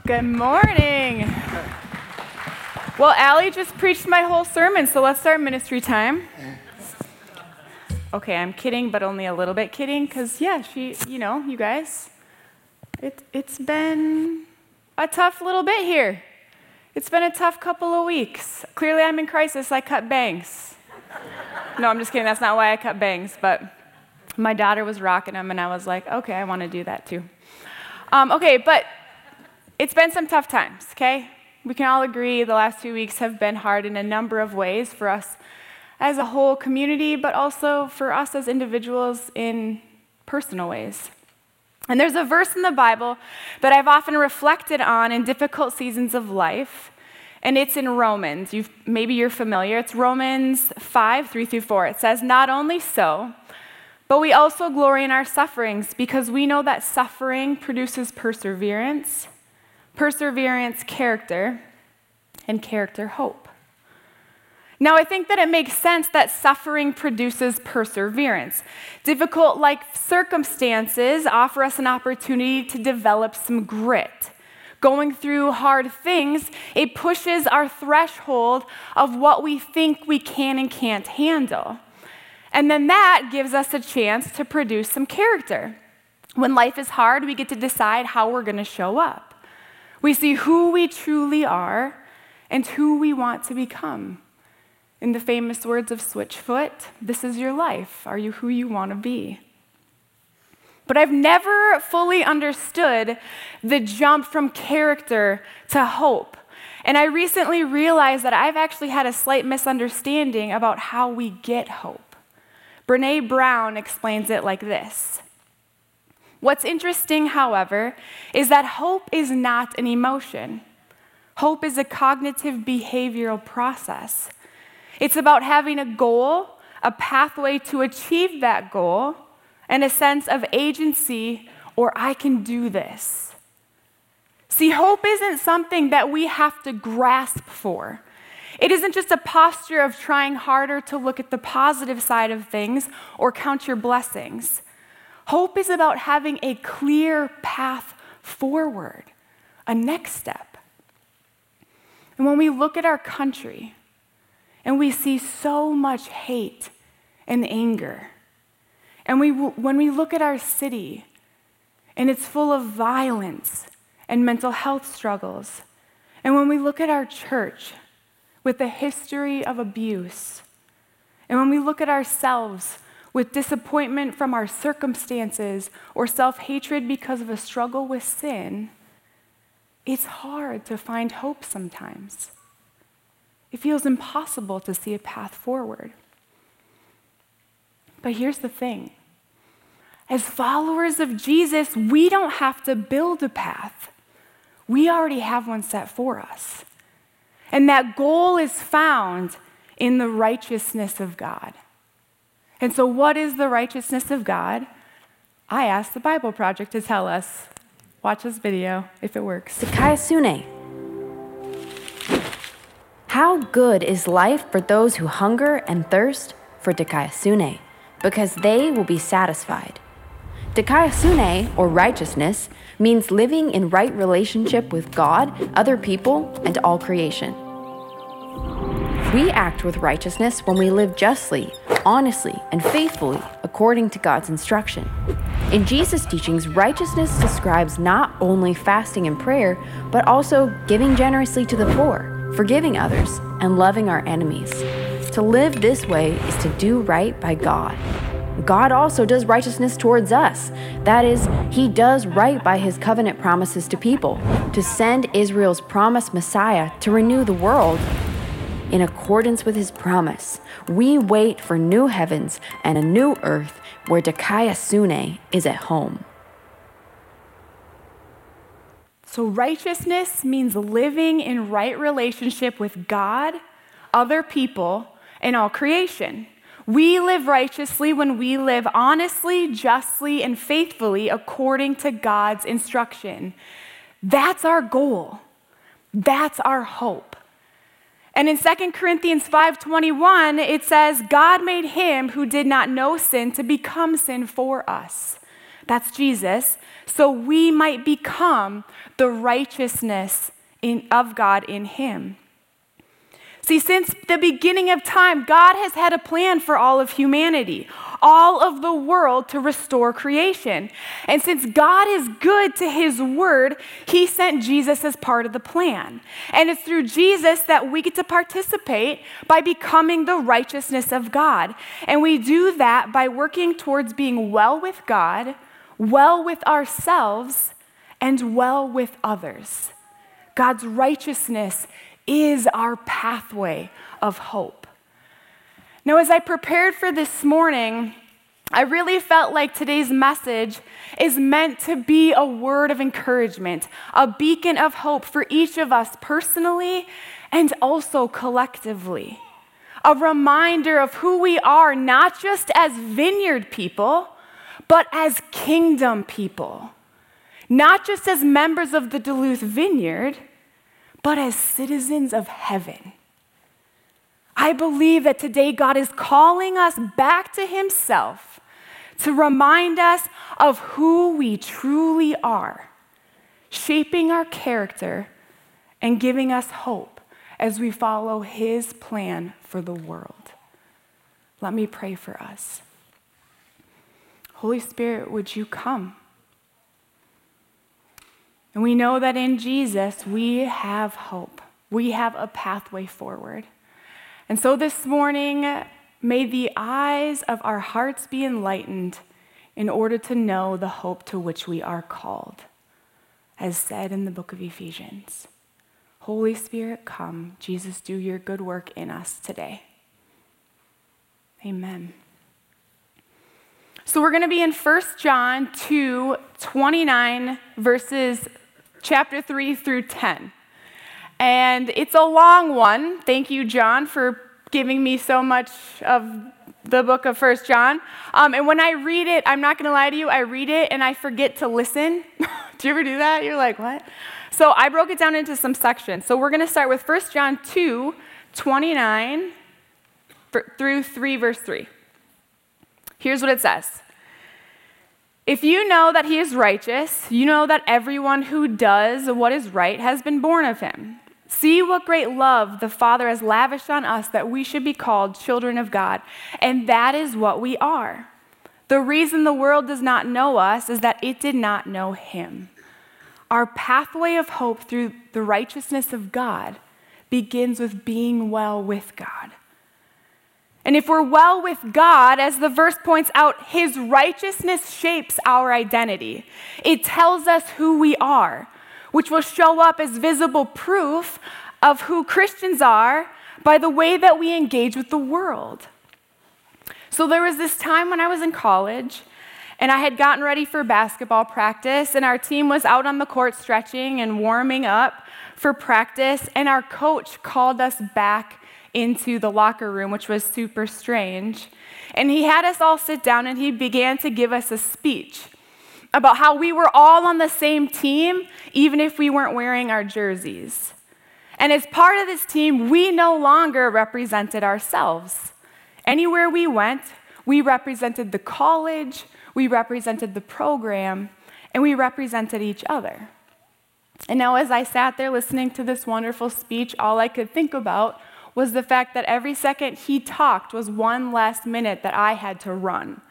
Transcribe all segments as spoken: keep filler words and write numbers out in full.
Good morning. Well, Allie just preached my whole sermon, so let's start ministry time. Okay, I'm kidding, but only a little bit kidding, because, yeah, she, you know, you guys, it, it's been a tough little bit here. It's been a tough couple of weeks. Clearly, I'm in crisis. I cut bangs. No, I'm just kidding. That's not why I cut bangs, but my daughter was rocking them, and I was like, okay, I want to do that too. Um, okay, but it's been some tough times, okay? We can all agree the last two weeks have been hard in a number of ways for us as a whole community, but also for us as individuals in personal ways. And there's a verse in the Bible that I've often reflected on in difficult seasons of life, and it's in Romans. You've, maybe you're familiar. It's Romans five, three through four. It says, "Not only so, but we also glory in our sufferings, because we know that suffering produces perseverance, perseverance, character, and character, hope." Now, I think that it makes sense that suffering produces perseverance. Difficult life circumstances offer us an opportunity to develop some grit. Going through hard things, it pushes our threshold of what we think we can and can't handle. And then that gives us a chance to produce some character. When life is hard, we get to decide how we're going to show up. We see who we truly are and who we want to become. In the famous words of Switchfoot, this is your life. Are you who you want to be? But I've never fully understood the jump from character to hope. And I recently realized that I've actually had a slight misunderstanding about how we get hope. Brené Brown explains it like this. What's interesting, however, is that hope is not an emotion. Hope is a cognitive behavioral process. It's about having a goal, a pathway to achieve that goal, and a sense of agency, or I can do this. See, hope isn't something that we have to grasp for. It isn't just a posture of trying harder to look at the positive side of things or count your blessings. Hope is about having a clear path forward, a next step. And when we look at our country and we see so much hate and anger, and we, when we look at our city and it's full of violence and mental health struggles, and when we look at our church with a history of abuse, and when we look at ourselves with disappointment from our circumstances or self-hatred because of a struggle with sin, it's hard to find hope sometimes. It feels impossible to see a path forward. But here's the thing. As followers of Jesus, we don't have to build a path. We already have one set for us. And that goal is found in the righteousness of God. And so what is the righteousness of God? I asked the Bible Project to tell us. Watch this video, if it works. Dikaiosune. How good is life for those who hunger and thirst for Dikaiosune, because they will be satisfied. Dikaiosune, or righteousness, means living in right relationship with God, other people, and all creation. We act with righteousness when we live justly, honestly, and faithfully according to God's instruction. In Jesus' teachings, righteousness describes not only fasting and prayer, but also giving generously to the poor, forgiving others, and loving our enemies. To live this way is to do right by God. God also does righteousness towards us. That is, he does right by his covenant promises to people, to send Israel's promised Messiah to renew the world. In accordance with his promise, we wait for new heavens and a new earth where Dikaiosune is at home. So righteousness means living in right relationship with God, other people, and all creation. We live righteously when we live honestly, justly, and faithfully according to God's instruction. That's our goal. That's our hope. And in Second Corinthians five twenty-one, it says, God made him who did not know sin to become sin for us, that's Jesus, so we might become the righteousness in, of God in him. See, since the beginning of time, God has had a plan for all of humanity, all of the world to restore creation. And since God is good to his word, he sent Jesus as part of the plan. And it's through Jesus that we get to participate by becoming the righteousness of God. And we do that by working towards being well with God, well with ourselves, and well with others. God's righteousness is our pathway of hope. Now, as I prepared for this morning, I really felt like today's message is meant to be a word of encouragement, a beacon of hope for each of us personally and also collectively. A reminder of who we are, not just as vineyard people, but as kingdom people. Not just as members of the Duluth Vineyard, but as citizens of heaven. I believe that today God is calling us back to himself to remind us of who we truly are, shaping our character and giving us hope as we follow his plan for the world. Let me pray for us. Holy Spirit, would you come? And we know that in Jesus, we have hope. We have a pathway forward. And so this morning, may the eyes of our hearts be enlightened in order to know the hope to which we are called, as said in the book of Ephesians. Holy Spirit, come. Jesus, do your good work in us today. Amen. So we're going to be in First John two, twenty-nine, verses chapter three through ten. And it's a long one. Thank you, John, for giving me so much of the book of First John. Um, and when I read it, I'm not going to lie to you, I read it and I forget to listen. Do you ever do that? You're like, what? So I broke it down into some sections. So we're going to start with First John two, twenty-nine through three, verse three. Here's what it says. If you know that he is righteous, you know that everyone who does what is right has been born of him. See what great love the Father has lavished on us that we should be called children of God, and that is what we are. The reason the world does not know us is that it did not know him. Our pathway of hope through the righteousness of God begins with being well with God. And if we're well with God, as the verse points out, his righteousness shapes our identity. It tells us who we are, which will show up as visible proof of who Christians are by the way that we engage with the world. So there was this time when I was in college, and I had gotten ready for basketball practice, and our team was out on the court stretching and warming up for practice, and our coach called us back into the locker room, which was super strange. And he had us all sit down and he began to give us a speech about how we were all on the same team, even if we weren't wearing our jerseys. And as part of this team, we no longer represented ourselves. Anywhere we went, we represented the college, we represented the program, and we represented each other. And now as I sat there listening to this wonderful speech, all I could think about was the fact that every second he talked was one less minute that I had to run.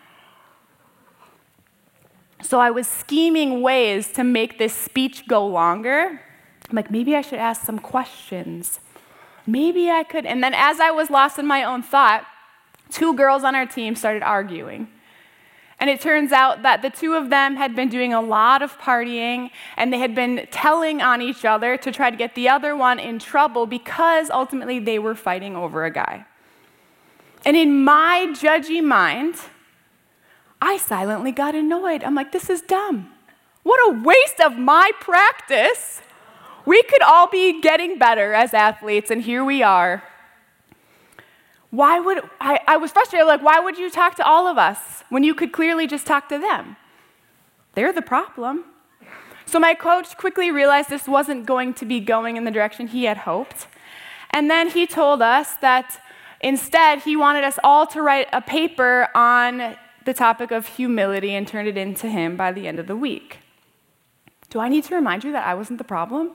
So I was scheming ways to make this speech go longer. I'm like, maybe I should ask some questions. Maybe I could. And then as I was lost in my own thought, two girls on our team started arguing. And it turns out that the two of them had been doing a lot of partying, and they had been telling on each other to try to get the other one in trouble because ultimately they were fighting over a guy. And in my judgy mind, I silently got annoyed. I'm like, this is dumb. What a waste of my practice. We could all be getting better as athletes, and here we are. Why would, I, I was frustrated, like, why would you talk to all of us when you could clearly just talk to them? They're the problem. So my coach quickly realized this wasn't going to be going in the direction he had hoped. And then he told us that instead he wanted us all to write a paper on the topic of humility and turned it into him by the end of the week. Do I need to remind you that I wasn't the problem?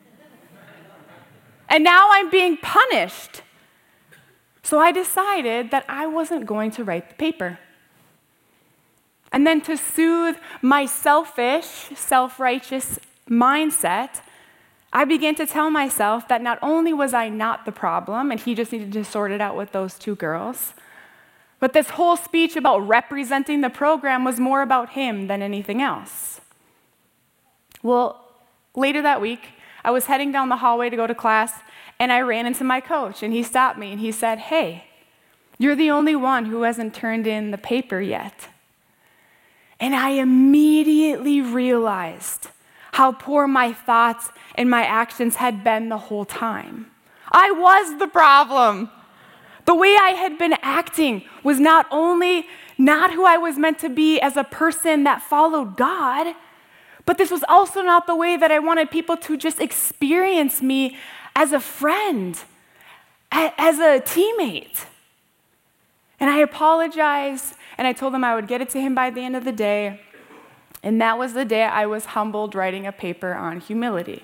And now I'm being punished. So I decided that I wasn't going to write the paper. And then to soothe my selfish, self-righteous mindset, I began to tell myself that not only was I not the problem, and he just needed to sort it out with those two girls, but this whole speech about representing the program was more about him than anything else. Well, later that week, I was heading down the hallway to go to class, and I ran into my coach, and he stopped me, and he said, "Hey, you're the only one who hasn't turned in the paper yet." And I immediately realized how poor my thoughts and my actions had been the whole time. I was the problem. The way I had been acting was not only not who I was meant to be as a person that followed God, but this was also not the way that I wanted people to just experience me as a friend, as a teammate. And I apologized, and I told him I would get it to him by the end of the day. And that was the day I was humbled writing a paper on humility.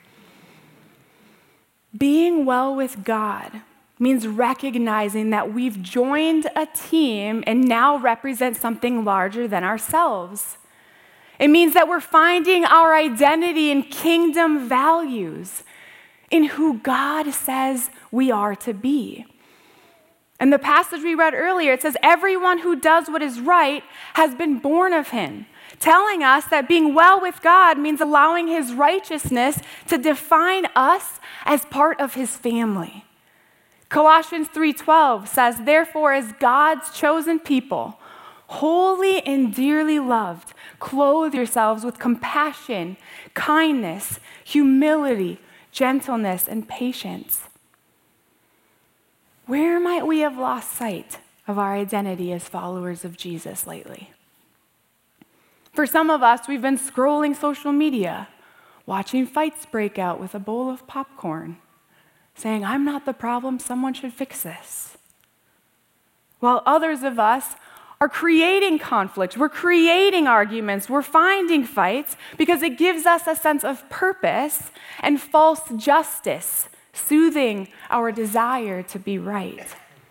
Being well with God means recognizing that we've joined a team and now represent something larger than ourselves. It means that we're finding our identity in kingdom values, in who God says we are to be. In the passage we read earlier, it says, everyone who does what is right has been born of him, telling us that being well with God means allowing his righteousness to define us as part of his family. Colossians three twelve says, therefore, as God's chosen people, holy and dearly loved, clothe yourselves with compassion, kindness, humility, gentleness, and patience. Where might we have lost sight of our identity as followers of Jesus lately? For some of us, we've been scrolling social media, watching fights break out with a bowl of popcorn, saying, I'm not the problem, someone should fix this. While others of us are creating conflict, we're creating arguments, we're finding fights because it gives us a sense of purpose and false justice, soothing our desire to be right.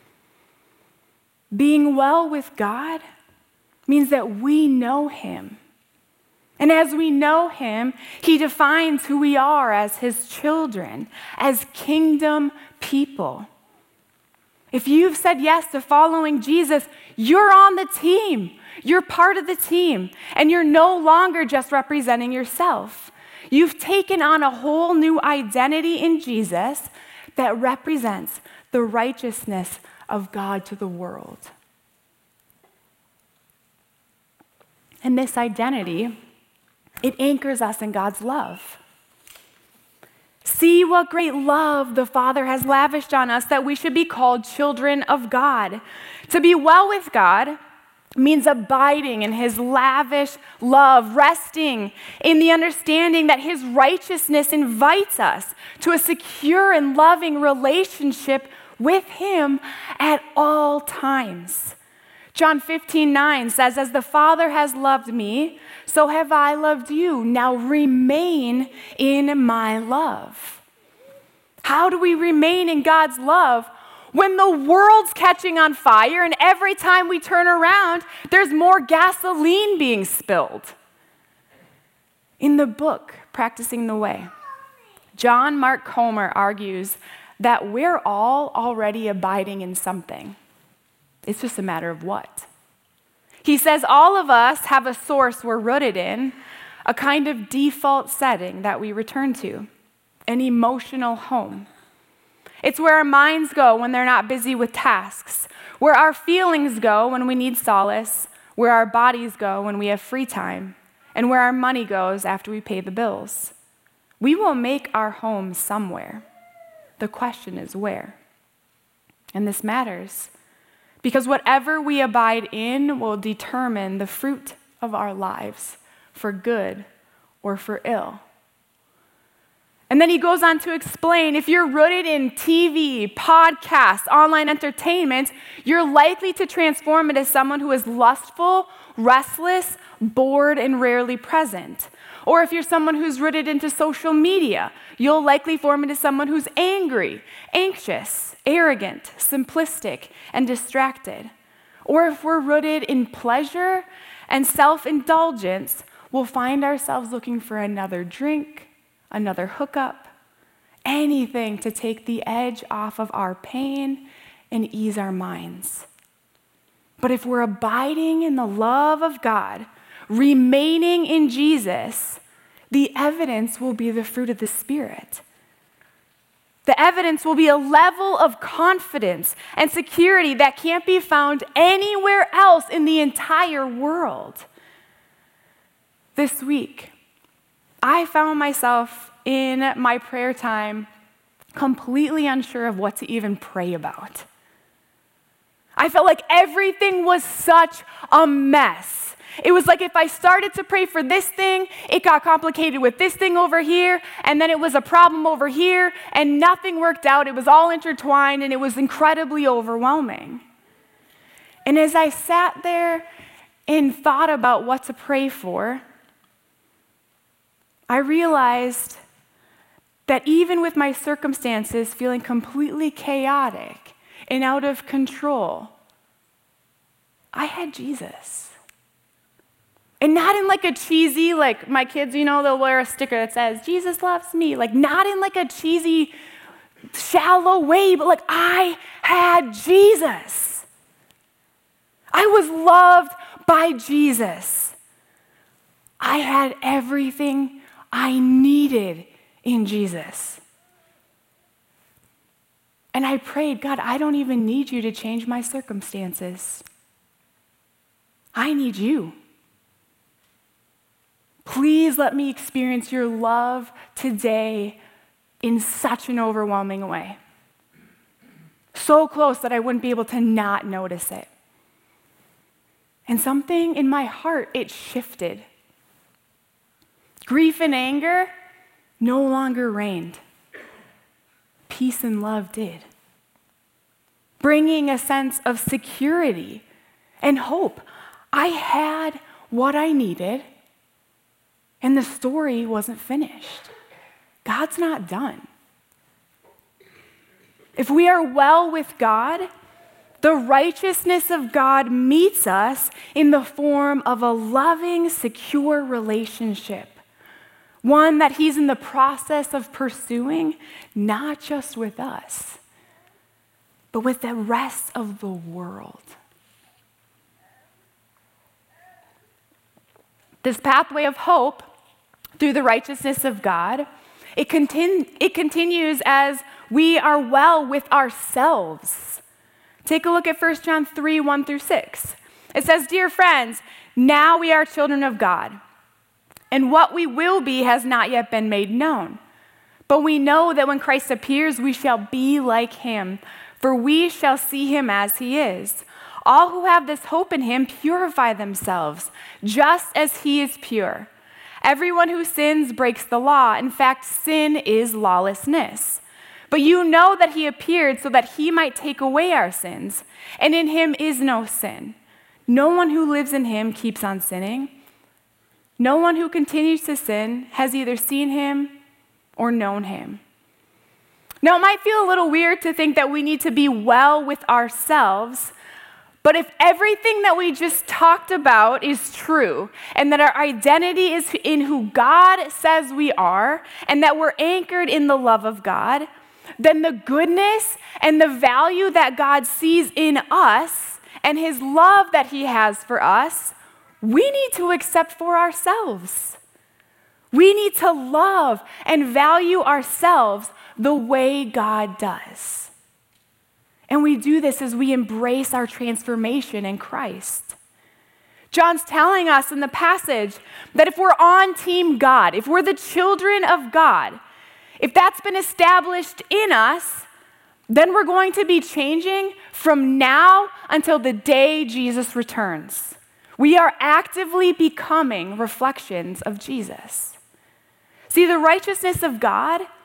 Being well with God means that we know him. And as we know him, he defines who we are as his children, as kingdom people. If you've said yes to following Jesus, you're on the team. You're part of the team. And you're no longer just representing yourself. You've taken on a whole new identity in Jesus that represents the righteousness of God to the world. And this identity, it anchors us in God's love. See what great love the Father has lavished on us that we should be called children of God. To be well with God means abiding in his lavish love, resting in the understanding that his righteousness invites us to a secure and loving relationship with him at all times. John fifteen nine says, as the Father has loved me, so have I loved you. Now remain in my love. How do we remain in God's love when the world's catching on fire and every time we turn around, there's more gasoline being spilled? In the book, Practicing the Way, John Mark Comer argues that we're all already abiding in something. It's just a matter of what. He says all of us have a source we're rooted in, a kind of default setting that we return to, an emotional home. It's where our minds go when they're not busy with tasks, where our feelings go when we need solace, where our bodies go when we have free time, and where our money goes after we pay the bills. We will make our home somewhere. The question is where. And this matters because whatever we abide in will determine the fruit of our lives, for good or for ill. And And then he goes on to explain, if you're rooted in T V, podcasts, online entertainment, you're likely to transform into someone who is lustful, restless, bored, and rarely present. Or if you're someone who's rooted into social media, you'll likely form into someone who's angry, anxious, arrogant, simplistic, and distracted. Or if we're rooted in pleasure and self-indulgence, we'll find ourselves looking for another drink, another hookup, anything to take the edge off of our pain and ease our minds. But if we're abiding in the love of God, remaining in Jesus, the evidence will be the fruit of the Spirit. The evidence will be a level of confidence and security that can't be found anywhere else in the entire world. This week, I found myself in my prayer time completely unsure of what to even pray about. I felt like everything was such a mess. It was like if I started to pray for this thing, it got complicated with this thing over here, and then it was a problem over here, and nothing worked out. It was all intertwined, and it was incredibly overwhelming. And as I sat there and thought about what to pray for, I realized that even with my circumstances feeling completely chaotic and out of control, I had Jesus. And not in like a cheesy, like my kids, you know, they'll wear a sticker that says, Jesus loves me. Like not in like a cheesy, shallow way, but like I had Jesus. I was loved by Jesus. I had everything I needed in Jesus. And I prayed, God, I don't even need you to change my circumstances. I need you. Please let me experience your love today in such an overwhelming way. So close that I wouldn't be able to not notice it. And something in my heart, it shifted. Grief and anger no longer reigned. Peace and love did. Bringing a sense of security and hope. I had what I needed, and the story wasn't finished. God's not done. If we are well with God, the righteousness of God meets us in the form of a loving, secure relationship. One that he's in the process of pursuing, not just with us, but with the rest of the world. This pathway of hope through the righteousness of God, it, continu- it continues as we are well with ourselves. Take a look at First John three, one through six. It says, "Dear friends, now we are children of God, and what we will be has not yet been made known. But we know that when Christ appears, we shall be like him, for we shall see him as he is. All who have this hope in him purify themselves, just as he is pure. Everyone who sins breaks the law. In fact, sin is lawlessness. But you know that he appeared so that he might take away our sins, and in him is no sin. No one who lives in him keeps on sinning. No one who continues to sin has either seen him or known him." Now, it might feel a little weird to think that we need to be well with ourselves, but if everything that we just talked about is true, and that our identity is in who God says we are, and that we're anchored in the love of God, then the goodness and the value that God sees in us and his love that he has for us, we need to accept for ourselves. We need to love and value ourselves the way God does. And we do this as we embrace our transformation in Christ. John's telling us in the passage that if we're on Team God, if we're the children of God, if that's been established in us, then we're going to be changing from now until the day Jesus returns. We are actively becoming reflections of Jesus. See, the righteousness of God,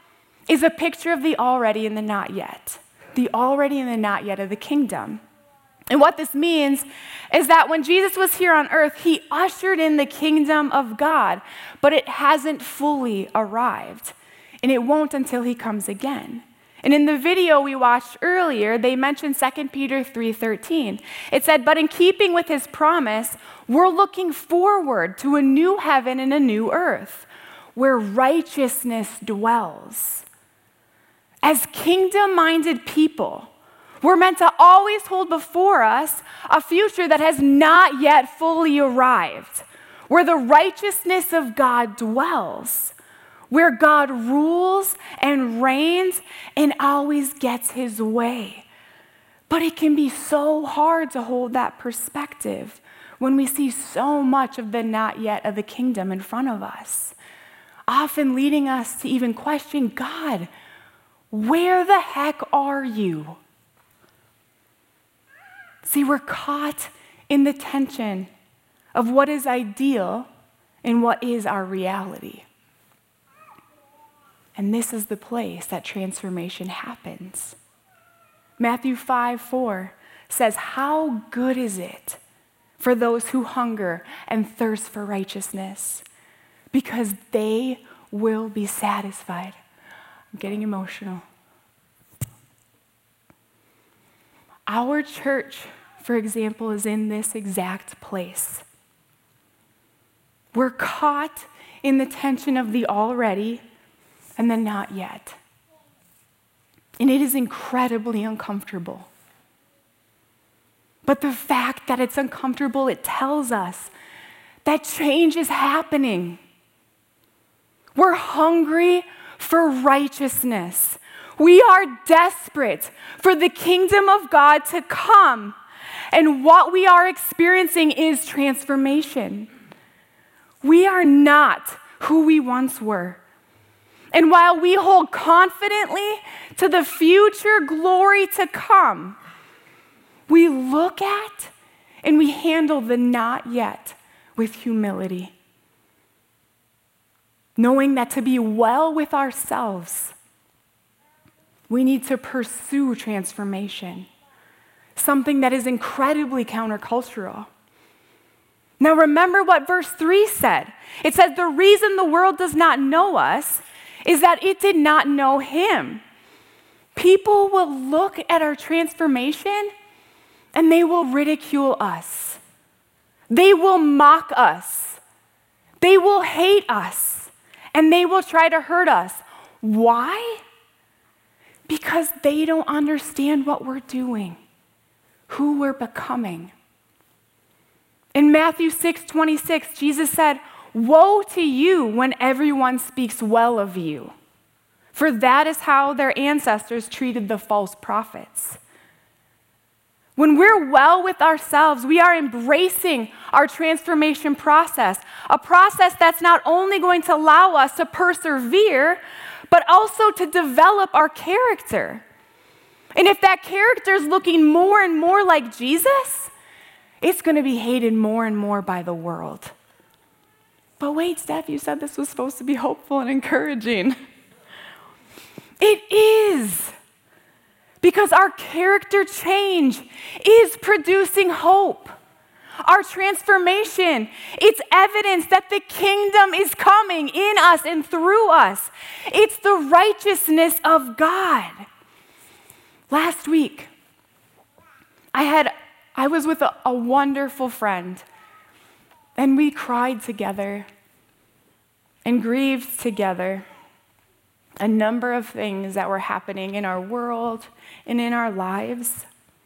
is a picture of the already and the not yet. The already and the not yet of the kingdom. And what this means is that when Jesus was here on earth, he ushered in the kingdom of God, but it hasn't fully arrived. And it won't until he comes again. And in the video we watched earlier, they mentioned Second Peter three thirteen. It said, but in keeping with his promise, we're looking forward to a new heaven and a new earth where righteousness dwells. As kingdom-minded people, we're meant to always hold before us a future that has not yet fully arrived, where the righteousness of God dwells, where God rules and reigns and always gets his way. But it can be so hard to hold that perspective when we see so much of the not yet of the kingdom in front of us, often leading us to even question, God, where the heck are you? See, we're caught in the tension of what is ideal and what is our reality. And this is the place that transformation happens. Matthew five four says, how good is it for those who hunger and thirst for righteousness, because they will be satisfied. I'm getting emotional. Our church, for example, is in this exact place. We're caught in the tension of the already and the not yet. And it is incredibly uncomfortable. But the fact that it's uncomfortable, it tells us that change is happening. We're hungry for righteousness. We are desperate for the kingdom of God to come. And what we are experiencing is transformation. We are not who we once were. And while we hold confidently to the future glory to come, we look at and we handle the not yet with humility, knowing that to be well with ourselves, we need to pursue transformation, something that is incredibly countercultural. Now remember what verse three said. It says, the reason the world does not know us is that it did not know him. People will look at our transformation and they will ridicule us. They will mock us. They will hate us. And they will try to hurt us. Why? Because they don't understand what we're doing, who we're becoming. In Matthew six twenty-six, Jesus said, woe to you when everyone speaks well of you, for that is how their ancestors treated the false prophets. When we're well with ourselves, we are embracing our transformation process, a process that's not only going to allow us to persevere, but also to develop our character. And if that character is looking more and more like Jesus, it's going to be hated more and more by the world. But wait, Steph, you said this was supposed to be hopeful and encouraging. It is. Because our character change is producing hope. Our transformation, it's evidence that the kingdom is coming in us and through us. It's the righteousness of God. Last week, I had I was with a, a wonderful friend, and we cried together and grieved together a number of things that were happening in our world and in our lives.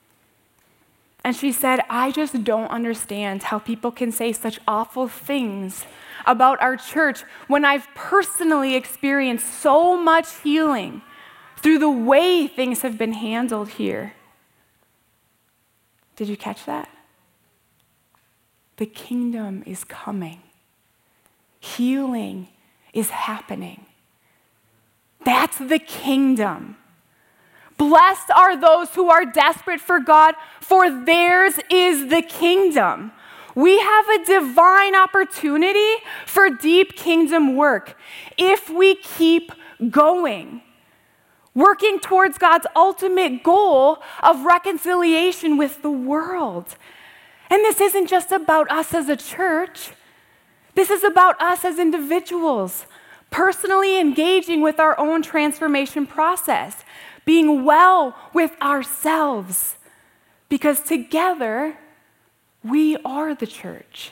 And she said, I just don't understand how people can say such awful things about our church when I've personally experienced so much healing through the way things have been handled here. Did you catch that? The kingdom is coming. Healing is happening. That's the kingdom. Blessed are those who are desperate for God, for theirs is the kingdom. We have a divine opportunity for deep kingdom work if we keep going. working towards God's ultimate goal of reconciliation with the world. And this isn't just about us as a church. This is about us as individuals, personally engaging with our own transformation process, being well with ourselves, because together we are the church.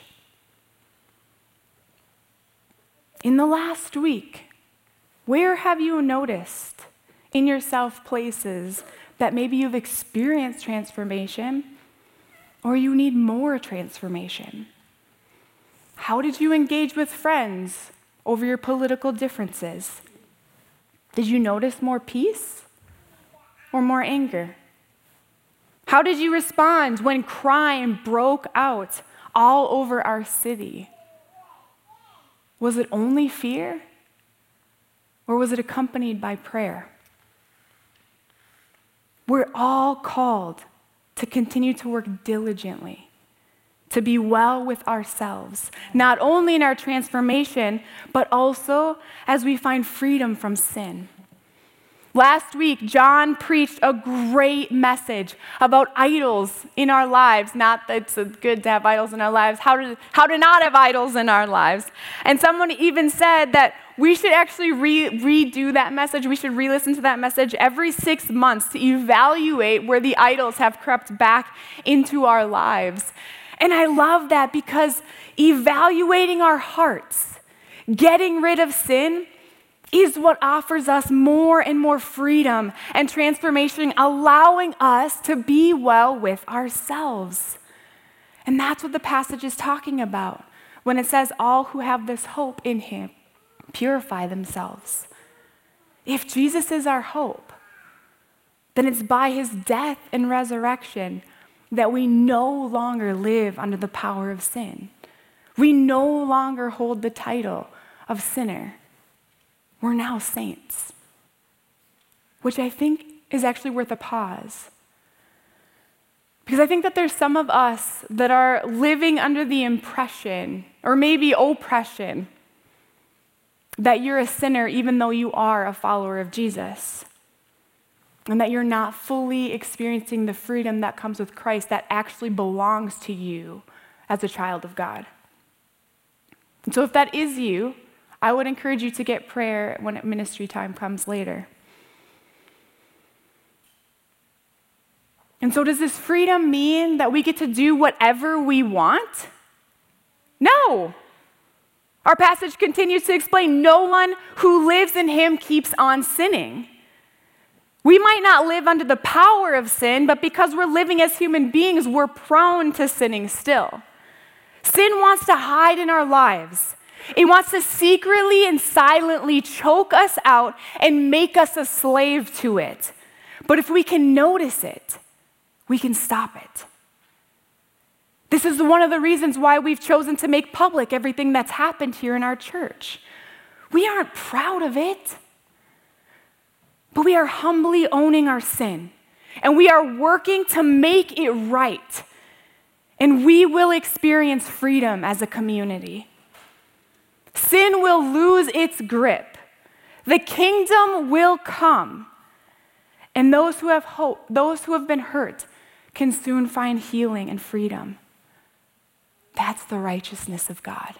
In the last week, where have you noticed in yourself places that maybe you've experienced transformation or you need more transformation? How did you engage with friends over your political differences? Did you notice more peace or more anger? How did you respond when crime broke out all over our city? Was it only fear, or was it accompanied by prayer? We're all called to continue to work diligently, to be well with ourselves, not only in our transformation, but also as we find freedom from sin. Last week, John preached a great message about idols in our lives. Not that it's good to have idols in our lives, how to, how to not have idols in our lives. And someone even said that we should actually re- redo that message. We should re-listen to that message every six months to evaluate where the idols have crept back into our lives. And I love that because evaluating our hearts, getting rid of sin, is what offers us more and more freedom and transformation, allowing us to be well with ourselves. And that's what the passage is talking about when it says, all who have this hope in him purify themselves. If Jesus is our hope, then it's by his death and resurrection that we no longer live under the power of sin. We no longer hold the title of sinner. We're now saints, which I think is actually worth a pause. Because I think that there's some of us that are living under the impression, or maybe oppression, that you're a sinner even though you are a follower of Jesus, and that you're not fully experiencing the freedom that comes with Christ that actually belongs to you as a child of God. And so if that is you, I would encourage you to get prayer when ministry time comes later. And so does this freedom mean that we get to do whatever we want? No. Our passage continues to explain, no one who lives in him keeps on sinning. We might not live under the power of sin, but because we're living as human beings, we're prone to sinning still. Sin wants to hide in our lives. It wants to secretly and silently choke us out and make us a slave to it. But if we can notice it, we can stop it. This is one of the reasons why we've chosen to make public everything that's happened here in our church. We aren't proud of it, but we are humbly owning our sin, and we are working to make it right, and we will experience freedom as a community. Sin will lose its grip. The kingdom will come. And those who have hope, those who have been hurt, can soon find healing and freedom. That's the righteousness of God.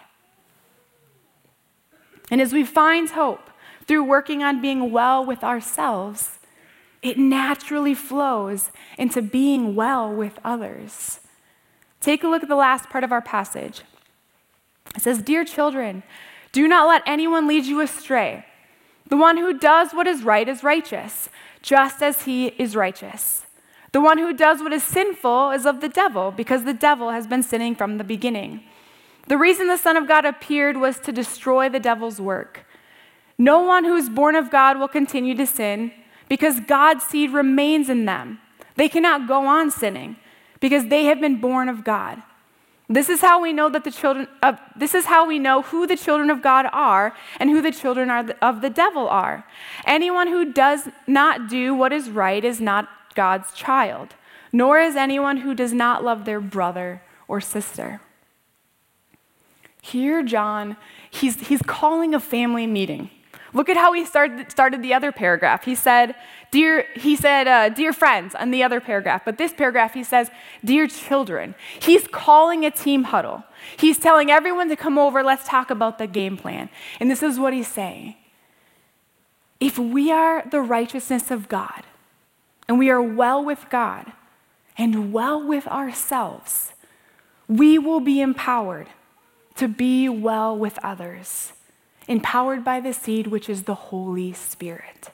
And as we find hope through working on being well with ourselves, it naturally flows into being well with others. Take a look at the last part of our passage. It says, "Dear children, do not let anyone lead you astray. The one who does what is right is righteous, just as he is righteous. The one who does what is sinful is of the devil, because the devil has been sinning from the beginning. The reason the Son of God appeared was to destroy the devil's work. No one who is born of God will continue to sin, because God's seed remains in them. They cannot go on sinning, because they have been born of God. This is how we know that the children of, this is how we know who the children of God are and who the children are of the devil are. Anyone who does not do what is right is not God's child, nor is anyone who does not love their brother or sister." Here, John, he's, he's calling a family meeting. Look at how he started, started the other paragraph. He said, dear, he said, uh, dear friends on the other paragraph. But this paragraph, he says, dear children. He's calling a team huddle. He's telling everyone to come over, let's talk about the game plan. And this is what he's saying. If we are the righteousness of God, and we are well with God, and well with ourselves, we will be empowered to be well with others, empowered by the seed, which is the Holy Spirit.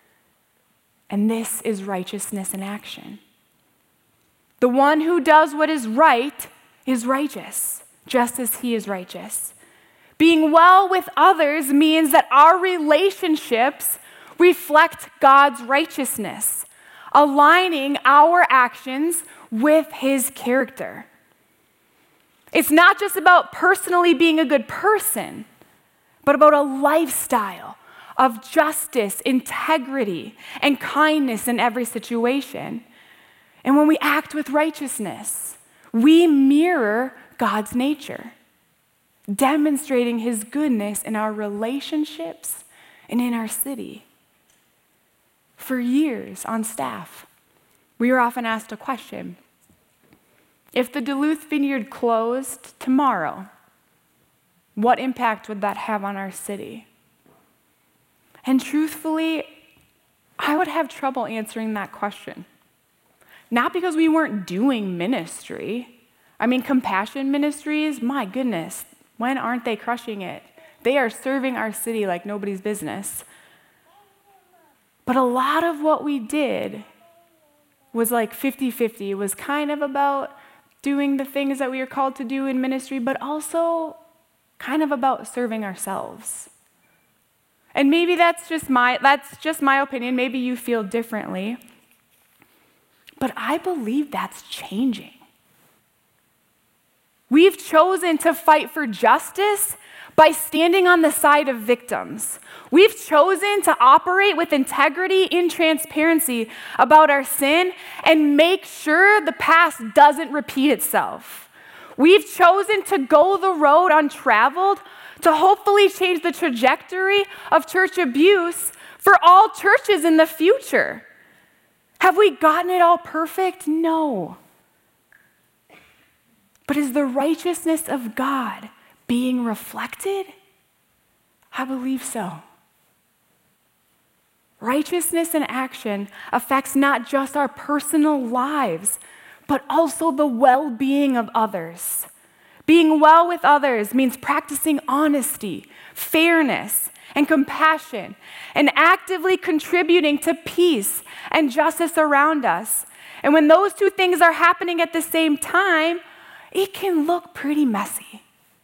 And this is righteousness in action. The one who does what is right is righteous, just as he is righteous. Being well with others means that our relationships reflect God's righteousness, aligning our actions with his character. It's not just about personally being a good person, but about a lifestyle of justice, integrity, and kindness in every situation. And when we act with righteousness, we mirror God's nature, demonstrating his goodness in our relationships and in our city. For years on staff, we were often asked a question. If the Duluth Vineyard closed tomorrow, what impact would that have on our city? And truthfully, I would have trouble answering that question. Not because we weren't doing ministry. I mean, Compassion Ministries, my goodness, when aren't they crushing it? They are serving our city like nobody's business. But a lot of what we did was like fifty-fifty. It was kind of about doing the things that we are called to do in ministry, but also kind of about serving ourselves. And maybe that's just my that's just my opinion. Maybe you feel differently. But I believe that's changing. We've chosen to fight for justice by standing on the side of victims. We've chosen to operate with integrity and transparency about our sin and make sure the past doesn't repeat itself. We've chosen to go the road untraveled to hopefully change the trajectory of church abuse for all churches in the future. Have we gotten it all perfect? No. But is the righteousness of God being reflected? I believe so. Righteousness in action affects not just our personal lives, but also the well-being of others. Being well with others means practicing honesty, fairness, and compassion, and actively contributing to peace and justice around us. And when those two things are happening at the same time, it can look pretty messy.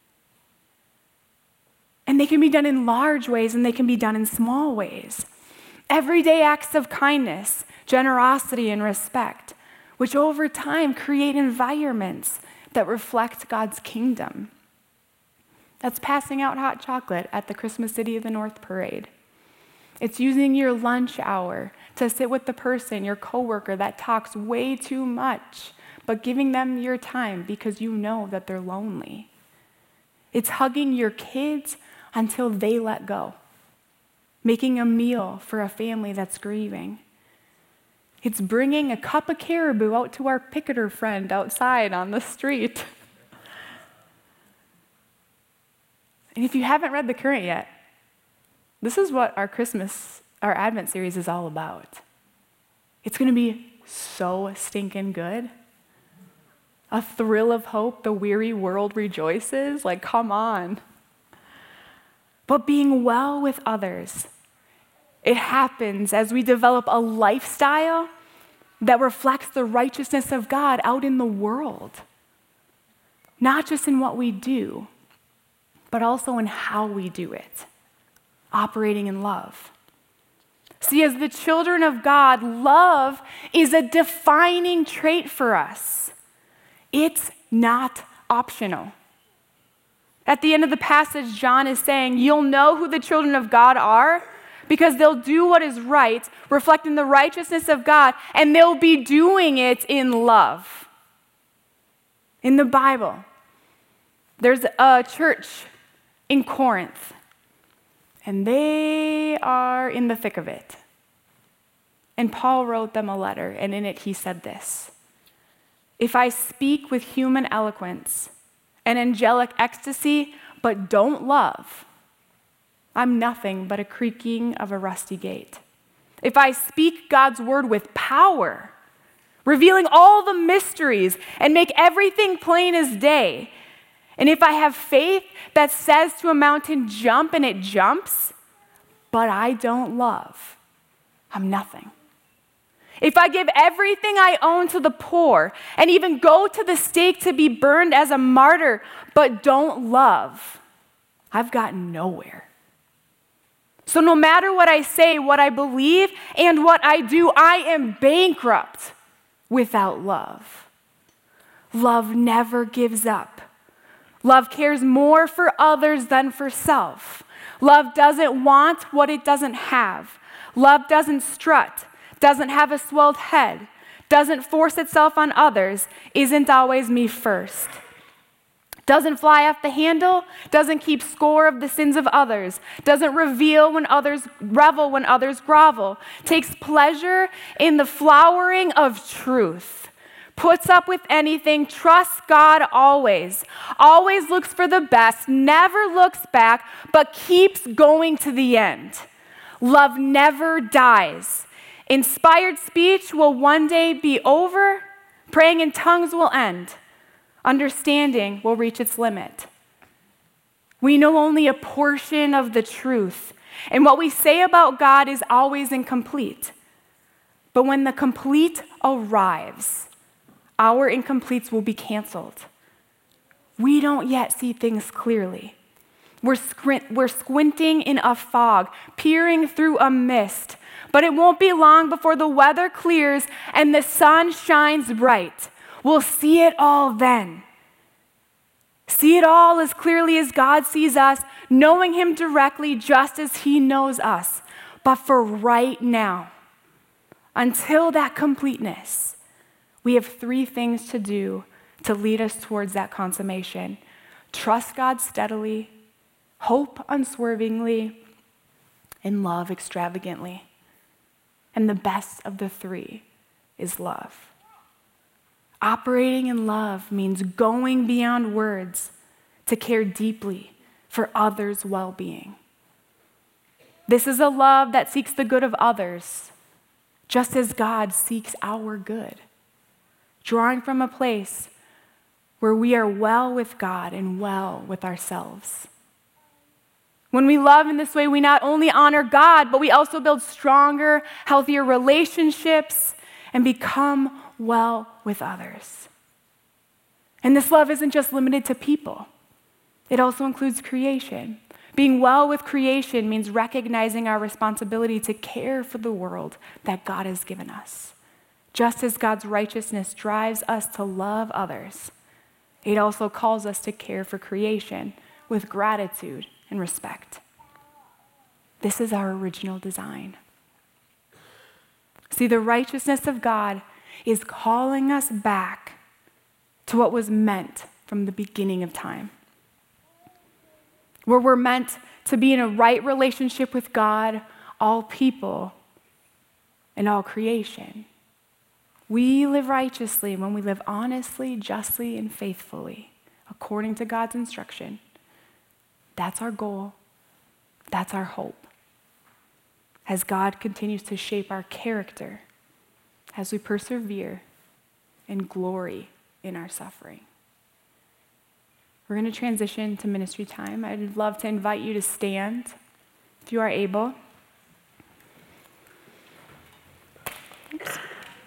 And they can be done in large ways, and they can be done in small ways. Everyday acts of kindness, generosity, and respect, which over time create environments that reflect God's kingdom. That's passing out hot chocolate at the Christmas City of the North parade. It's using your lunch hour to sit with the person, your coworker, that talks way too much, but giving them your time because you know that they're lonely. It's hugging your kids until they let go, making a meal for a family that's grieving. It's bringing a cup of caribou out to our picketer friend outside on the street. And if you haven't read The Current yet, this is what our Christmas, our Advent series is all about. It's going to be so stinking good. A thrill of hope, the weary world rejoices. Like, come on. But being well with others, it happens as we develop a lifestyle that reflects the righteousness of God out in the world. Not just in what we do, but also in how we do it, operating in love. See, as the children of God, love is a defining trait for us. It's not optional. At the end of the passage, John is saying, you'll know who the children of God are because they'll do what is right, reflecting the righteousness of God, and they'll be doing it in love. In the Bible, there's a church in Corinth, and they are in the thick of it. And Paul wrote them a letter, and in it he said this: "If I speak with human eloquence and angelic ecstasy, but don't love, I'm nothing but a creaking of a rusty gate. If I speak God's word with power, revealing all the mysteries and make everything plain as day, and if I have faith that says to a mountain, jump, and it jumps, but I don't love, I'm nothing. If I give everything I own to the poor and even go to the stake to be burned as a martyr, but don't love, I've gotten nowhere. So no matter what I say, what I believe, and what I do, I am bankrupt without love. Love never gives up. Love cares more for others than for self. Love doesn't want what it doesn't have. Love doesn't strut, doesn't have a swelled head, doesn't force itself on others, isn't always me first. Doesn't fly off the handle, doesn't keep score of the sins of others, doesn't reveal when others revel, when others grovel, takes pleasure in the flowering of truth, puts up with anything, trusts God always, always looks for the best, never looks back, but keeps going to the end. Love never dies. Inspired speech will one day be over, praying in tongues will end. Understanding will reach its limit. We know only a portion of the truth, and what we say about God is always incomplete. But when the complete arrives, our incompletes will be canceled. We don't yet see things clearly. We're, squint, we're squinting in a fog, peering through a mist, but it won't be long before the weather clears and the sun shines bright. We'll see it all then. See it all as clearly as God sees us, knowing him directly just as he knows us. But for right now, until that completeness, we have three things to do to lead us towards that consummation. Trust God steadily, hope unswervingly, and love extravagantly. And the best of the three is love. Operating in love means going beyond words to care deeply for others' well-being. This is a love that seeks the good of others, just as God seeks our good, drawing from a place where we are well with God and well with ourselves. When we love in this way, we not only honor God, but we also build stronger, healthier relationships and become well with others. And this love isn't just limited to people. It also includes creation. Being well with creation means recognizing our responsibility to care for the world that God has given us. Just as God's righteousness drives us to love others, it also calls us to care for creation with gratitude and respect. This is our original design. See, the righteousness of God is calling us back to what was meant from the beginning of time, where we're meant to be in a right relationship with God, all people, and all creation. We live righteously when we live honestly, justly, and faithfully, according to God's instruction. That's our goal. That's our hope. As God continues to shape our character, as we persevere and glory in our suffering. We're going to transition to ministry time. I'd love to invite you to stand if you are able. Oops.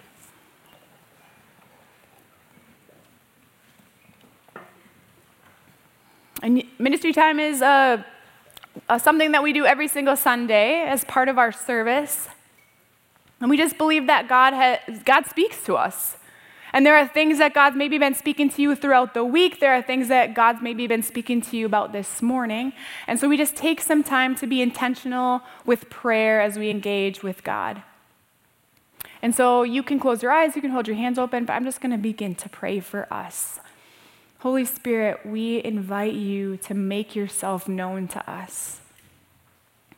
And ministry time is uh, uh, something that we do every single Sunday as part of our service. And we just believe that God has, God speaks to us. And there are things that God's maybe been speaking to you throughout the week. There are things that God's maybe been speaking to you about this morning. And so we just take some time to be intentional with prayer as we engage with God. And so you can close your eyes, you can hold your hands open, but I'm just going to begin to pray for us. Holy Spirit, we invite you to make yourself known to us.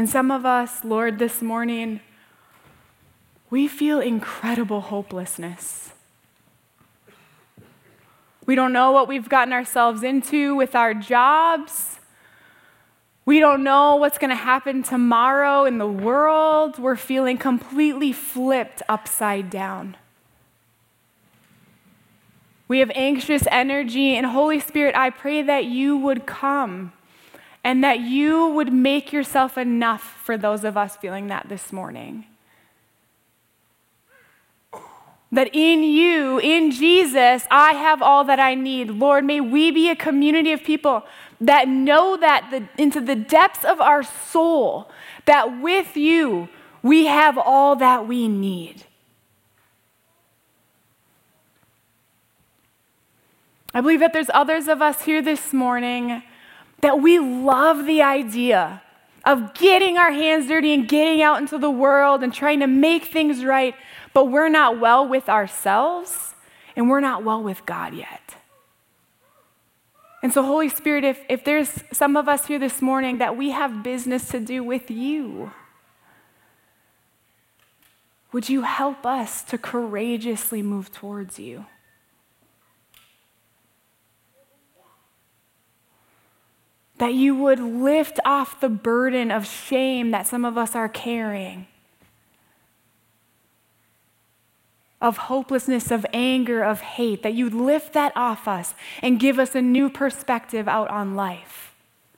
And some of us, Lord, this morning, we feel incredible hopelessness. We don't know what we've gotten ourselves into with our jobs. We don't know what's going to happen tomorrow in the world. We're feeling completely flipped upside down. We have anxious energy, and Holy Spirit, I pray that you would come and that you would make yourself enough for those of us feeling that this morning. That in you, in Jesus, I have all that I need. Lord, may we be a community of people that know that the, into the depths of our soul, that with you, we have all that we need. I believe that there's others of us here this morning that we love the idea of getting our hands dirty and getting out into the world and trying to make things right, but we're not well with ourselves and we're not well with God yet. And so, Holy Spirit, if, if there's some of us here this morning that we have business to do with you, would you help us to courageously move towards you? That you would lift off the burden of shame that some of us are carrying, of hopelessness, of anger, of hate, that you'd lift that off us and give us a new perspective out on life.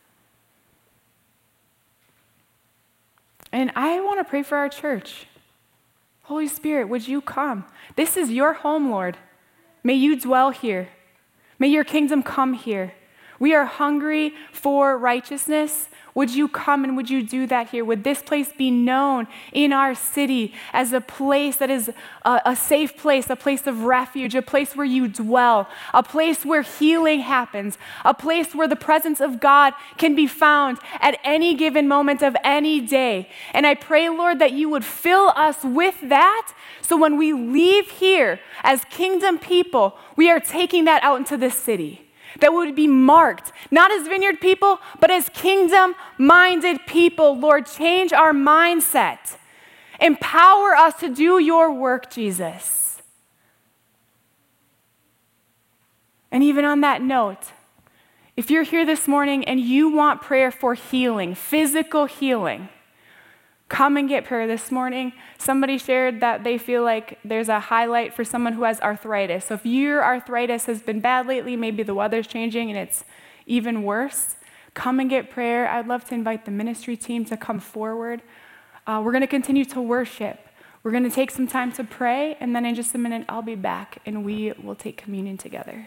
And I want to pray for our church. Holy Spirit, would you come? This is your home, Lord. May you dwell here. May your kingdom come here. We are hungry for righteousness. Would you come and would you do that here? Would this place be known in our city as a place that is a, a safe place, a place of refuge, a place where you dwell, a place where healing happens, a place where the presence of God can be found at any given moment of any day. And I pray, Lord, that you would fill us with that, so when we leave here as kingdom people, we are taking that out into this city. That would be marked, not as Vineyard people, but as kingdom-minded people. Lord, change our mindset. Empower us to do your work, Jesus. And even on that note, if you're here this morning and you want prayer for healing, physical healing, come and get prayer this morning. Somebody shared that they feel like there's a highlight for someone who has arthritis. So if your arthritis has been bad lately, maybe the weather's changing and it's even worse, come and get prayer. I'd love to invite the ministry team to come forward. Uh, we're going to continue to worship. We're going to take some time to pray, and then in just a minute, I'll be back and we will take communion together.